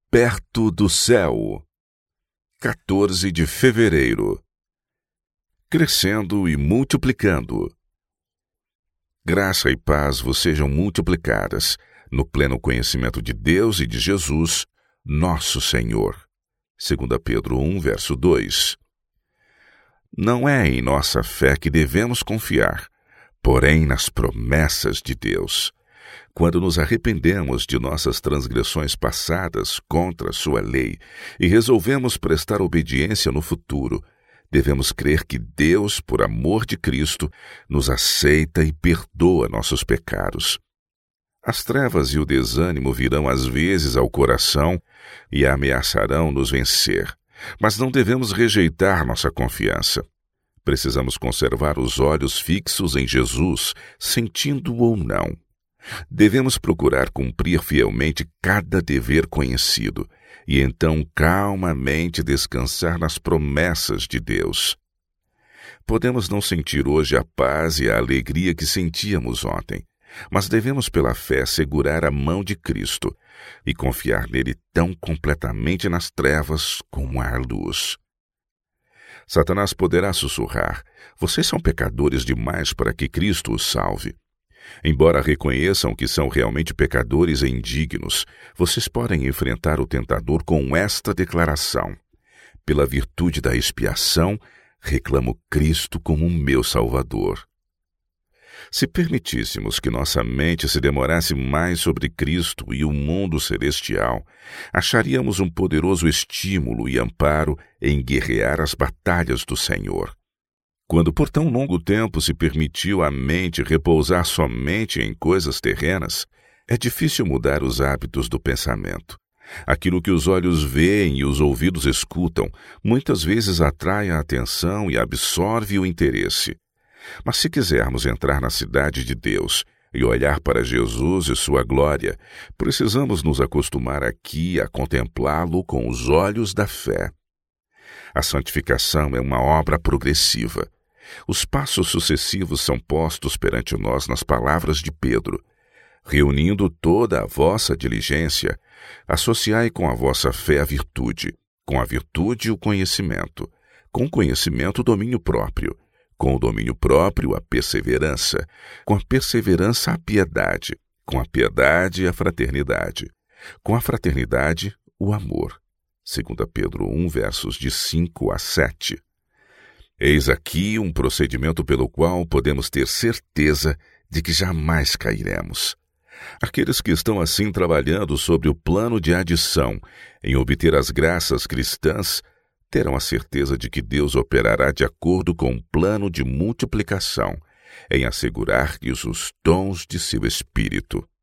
Perto do céu. 14 de fevereiro. Crescendo e multiplicando. Graça e paz vos sejam multiplicadas no pleno conhecimento de Deus e de Jesus, nosso Senhor. 2 Pedro 1, verso 2. Não é em nossa fé que devemos confiar, porém nas promessas de Deus. Quando nos arrependemos de nossas transgressões passadas contra sua lei e resolvemos prestar obediência no futuro, devemos crer que Deus, por amor de Cristo, nos aceita e perdoa nossos pecados. As trevas e o desânimo virão às vezes ao coração e ameaçarão nos vencer, mas não devemos rejeitar nossa confiança. Precisamos conservar os olhos fixos em Jesus, sentindo ou não. Devemos procurar cumprir fielmente cada dever conhecido e então calmamente descansar nas promessas de Deus. Podemos não sentir hoje a paz e a alegria que sentíamos ontem, mas devemos pela fé segurar a mão de Cristo e confiar nele tão completamente nas trevas como à luz. Satanás poderá sussurrar: vocês são pecadores demais para que Cristo os salve. Embora reconheçam que são realmente pecadores e indignos, vocês podem enfrentar o tentador com esta declaração: pela virtude da expiação, reclamo Cristo como meu Salvador. Se permitíssemos que nossa mente se demorasse mais sobre Cristo e o mundo celestial, acharíamos um poderoso estímulo e amparo em guerrear as batalhas do Senhor. Quando por tão longo tempo se permitiu à mente repousar somente em coisas terrenas, é difícil mudar os hábitos do pensamento. Aquilo que os olhos veem e os ouvidos escutam, muitas vezes atrai a atenção e absorve o interesse. Mas se quisermos entrar na cidade de Deus e olhar para Jesus e sua glória, precisamos nos acostumar aqui a contemplá-lo com os olhos da fé. A santificação é uma obra progressiva. Os passos sucessivos são postos perante nós nas palavras de Pedro: reunindo toda a vossa diligência, associai com a vossa fé a virtude, com a virtude o conhecimento, com o conhecimento o domínio próprio, com o domínio próprio a perseverança, com a perseverança a piedade, com a piedade a fraternidade, com a fraternidade o amor. 2 Pedro 1, versos de 5 a 7. Eis aqui um procedimento pelo qual podemos ter certeza de que jamais cairemos. Aqueles que estão assim trabalhando sobre o plano de adição em obter as graças cristãs terão a certeza de que Deus operará de acordo com o plano de multiplicação, em assegurar-lhes os dons de seu Espírito.